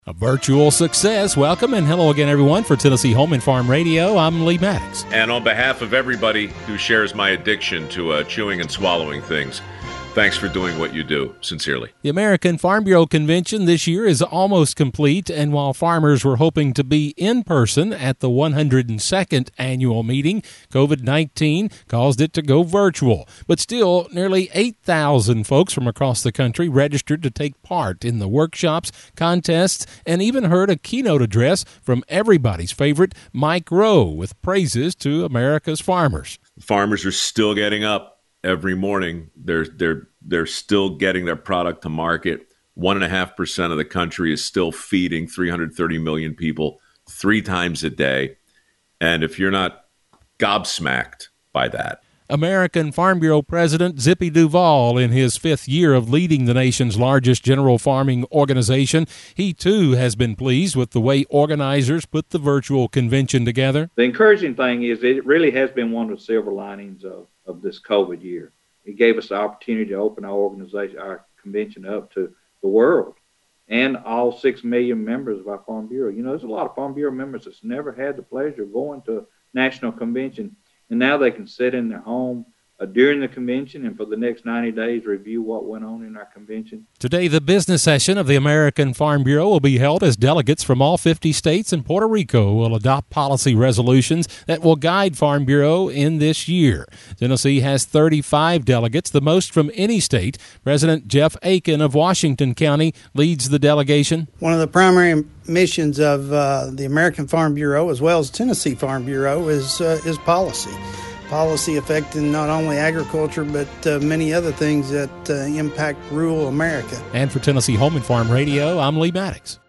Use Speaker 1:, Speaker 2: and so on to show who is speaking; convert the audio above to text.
Speaker 1: A virtual success. Welcome and hello again, everyone, for Tennessee Home and Farm Radio. I'm Lee Maddox.
Speaker 2: And on behalf of everybody who shares my addiction to chewing and swallowing things, thanks for doing what you do. Sincerely.
Speaker 1: The American Farm Bureau Convention this year is almost complete, and while farmers were hoping to be in person at the 102nd annual meeting, COVID-19 caused it to go virtual. But still, nearly 8,000 folks from across the country registered to take part in the workshops, contests, and even heard a keynote address from everybody's favorite Mike Rowe with praises to America's farmers.
Speaker 2: Farmers are still getting up every morning. They're still getting their product to market. 1.5% of the country is still feeding 330 million people 3 times a day. And if you're not gobsmacked by that.
Speaker 1: American Farm Bureau President Zippy Duvall, in his 5th year of leading the nation's largest general farming organization, he too has been pleased with the way organizers put the virtual convention together.
Speaker 3: The encouraging thing is it really has been one of the silver linings of this COVID year. It gave us the opportunity to open our convention up to the world and all 6 million members of our Farm Bureau. You know, there's a lot of Farm Bureau members that's never had the pleasure of going to a national convention, and now they can sit in their home during the convention and for the next 90 days review what went on in our convention.
Speaker 1: Today, the business session of the American Farm Bureau will be held as delegates from all 50 states and Puerto Rico will adopt policy resolutions that will guide Farm Bureau in this year. Tennessee has 35 delegates, the most from any state. President Jeff Aiken of Washington County leads the delegation.
Speaker 4: One of the primary missions of the American Farm Bureau, as well as Tennessee Farm Bureau, is policy. Policy affecting not only agriculture, but many other things that impact rural America.
Speaker 1: And for Tennessee Home and Farm Radio, I'm Lee Maddox.